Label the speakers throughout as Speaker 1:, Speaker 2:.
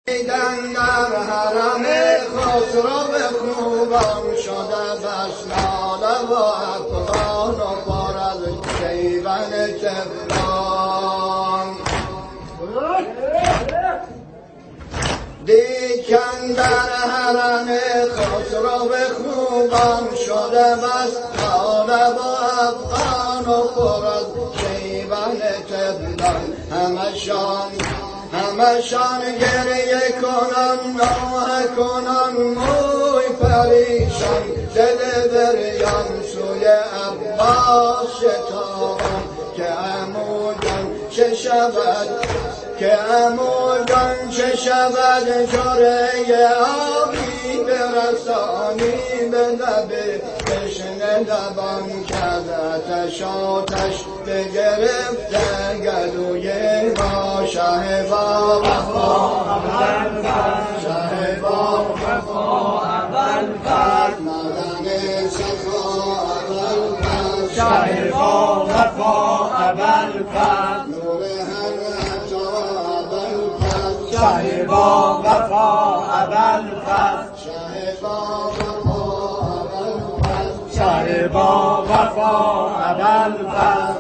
Speaker 1: دیدن در حرم خسرو به خوبان شده بسماله و افغان و پر از شیون تفلان. دیدن در حرم خسرو به خوبان شده بسماله و افغان و پر از شیون تفلان. همشان گریه کنن نوحه کنن موی پریشان دل بریان سوی عباس شتابان که عمودان چه شود جره آبی برسانی به لب تشنه لبان که آتش بگرفته گلوی ما. شه با وفا اول فرد مدن سخا اول فرد شه با وفا اول فرد نور هر عطا اول فرد شه با وفا اول فرد شه با وفا اول فرد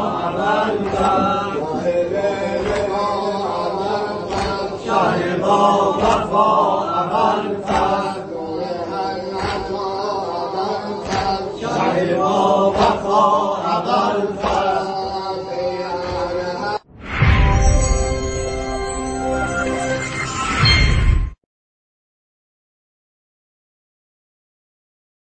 Speaker 2: Oh